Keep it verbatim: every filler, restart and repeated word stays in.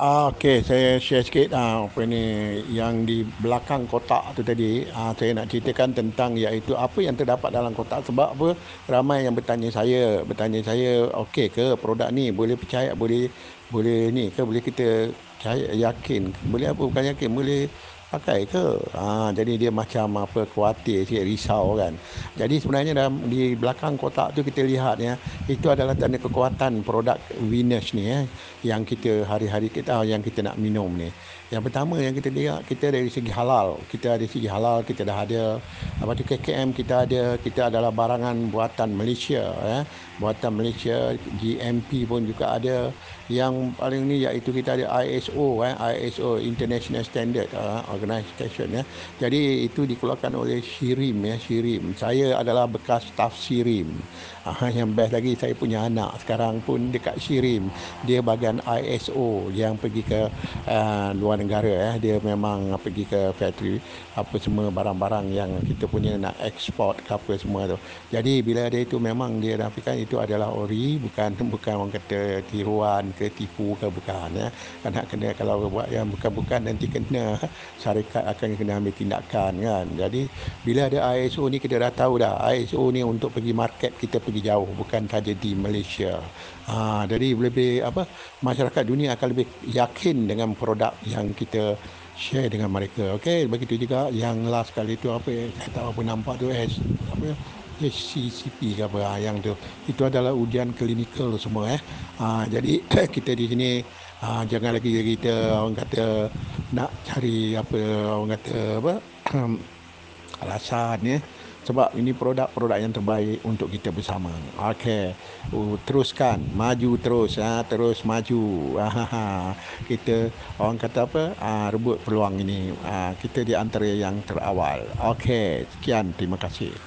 Ah, okey, saya share sikit ah, apa ni yang di belakang kotak tu tadi. Ah, saya nak ceritakan tentang iaitu apa yang terdapat dalam kotak. Sebab apa? Ramai yang bertanya saya, bertanya saya, okey ke produk ni boleh percaya, boleh boleh ni ke, boleh kita percaya, yakin, boleh apa bukan yakin, boleh pakai ke? Ah, jadi dia macam apa, khawatir sikit, risau kan. Jadi sebenarnya dalam di belakang kotak tu kita lihat ya, itu adalah tanda kekuatan produk Venus ni eh, yang kita hari-hari kita yang kita nak minum ni. Yang pertama yang kita lihat, kita dari segi halal, kita dari segi halal kita dah ada. Apa tu K K M kita ada, kita adalah barangan buatan Malaysia eh. Buatan Malaysia, G M P pun juga ada. Yang paling ni iaitu kita ada I S O eh, I S O International Standard uh, Organization ya. Jadi itu dikeluarkan oleh Shirim ya, Shirim. Saya adalah bekas staf Shirim. Ah, yang best lagi saya punya anak sekarang pun dekat Shirim. Dia bahagian I S O yang pergi ke uh, luar negara eh. Dia memang pergi ke factory apa semua barang-barang yang kita punya nak ekspor ke apa semua tu. Jadi bila dia itu memang dia nafikan itu adalah ori, bukan bukan orang kata tiruan ke tipu ke, bukan ya. Kan nak kena, kalau buat yang bukan-bukan nanti kena syarikat akan kena ambil tindakan kan. Jadi bila ada I S O ni kita dah tahu dah, I S O ni untuk pergi market kita pergi jauh, bukan saja di Malaysia. Ha, jadi lebih apa, masyarakat dunia akan lebih yakin dengan produk yang kita share dengan mereka. Okey, begitu juga yang last kali tu apa, saya tak apa nampak tu S apa H C C P ke apa ha, yang tu. Itu adalah ujian klinikal semua eh. Ha, jadi kita di sini ha, jangan lagi kita orang kata nak cari apa, orang kata apa alasan ya. Sebab ini produk-produk yang terbaik untuk kita bersama. Okey, uh, teruskan, maju terus, ha, terus maju. Ha, kita orang kata apa? Ha, rebut peluang ini. Ha, kita di antara yang terawal. Okey, sekian, terima kasih.